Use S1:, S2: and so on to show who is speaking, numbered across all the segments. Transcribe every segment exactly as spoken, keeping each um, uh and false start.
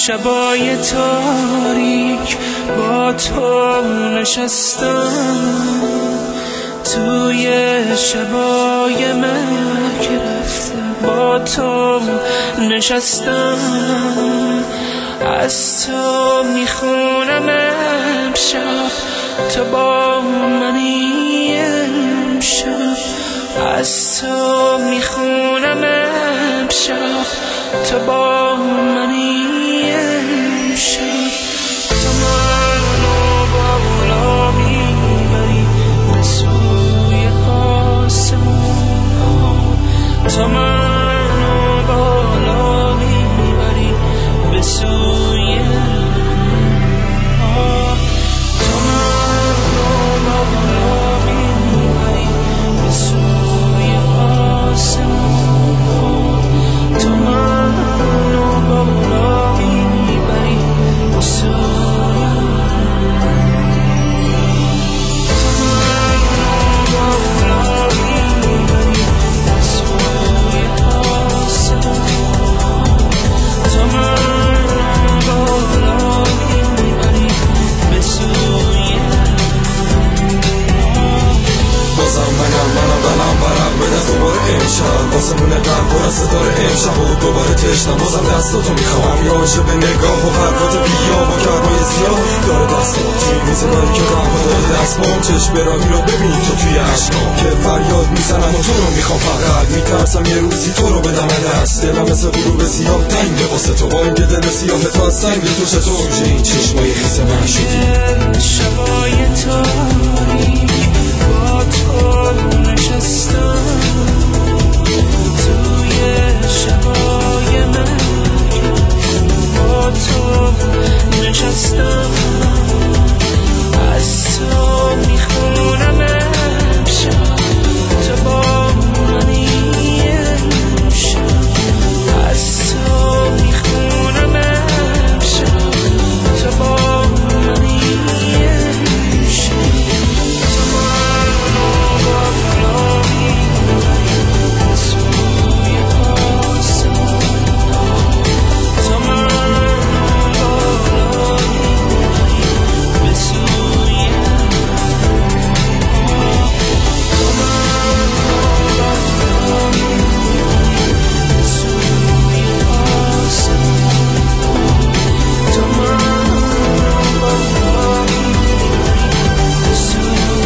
S1: شبای تاریک با تو نشستم، توی شبای من که رفتم با تو نشستم، از تو میخونم امشب تو با منی، امشب از تو میخونم امشب تو با منی، امشب تو منو بالا میبری به سوی آسمون ها، تو منو بالا میبری به سوی ها، تو منو بالا میبری به سوی آسمون ها، تو منو بالا میبری به سوی
S2: آسمون قلب پر از ستاره امشب و دوباره تشنم، بازم دستاتو میخوام. یا عاشق نگاه و حرفات بیاب و کربای زیاد داره دستم توی میز باری که قهوه داره دستمام. چشم براهی رو ببین تو توی عشقام که فریاد میزنم و تو رو میخوام، فقط میترسم یه روزی تو رو بدم دست. دلم مثل غروب سیاه تنگه واسه تو، با این که دل سیاه تو از سنگ تو چطور که این چشمای خیس من شدی.
S1: شبای تاریک با تو نشستم، توی شبای من با تو نشستم، از تو میخونم امشب تو با منی، امشب از تو میخونم امشب تو با منی، امشب تو منو بالا میبری به سوی آسمون ها، تو منو بالا میبری به سوی ها، تو منو بالا میبری به سوی آسمون ها، تو منو بالا میبری به سوی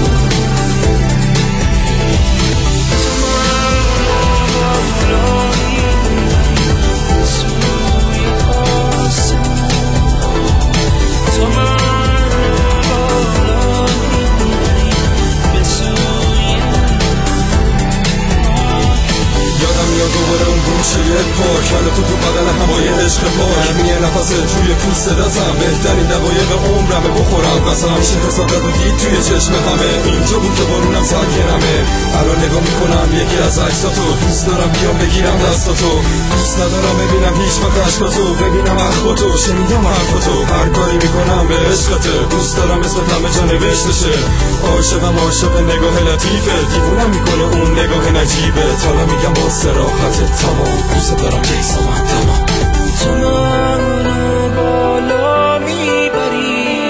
S2: کرده تو تو بدن هوای عشق پاک، میه نفسه توی پوست دستم، بهترین دقایق عمرمه بخورم قسم. میشه حسادت و دید توی چشم همه، اینجا بود که بارونم سرگرمه. الان نگاه میکنم یکی از عکساتو، دوست دارم بیام بگیرم دستاتو، دوست ندارم ببینم هیچ وقت عشقاتو، ببینم اخباتو، شنیدم حرفاتو، هر کاری میکنم به عشقته. دوست دارم اسمت همه جا نوشتشه، عاشقم عاشق نگاه لطیفه، دیوونم میکنه اون نگاه نجیبه. حالا میگم با صراحت تمام، دوست دارم که ایسا تمام.
S1: تو منو بالا میبری،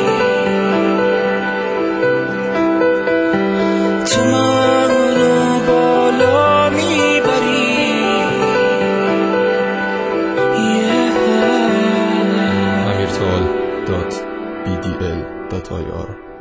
S1: تو منو بالا میبری،
S2: amirtol dot b d l dot i r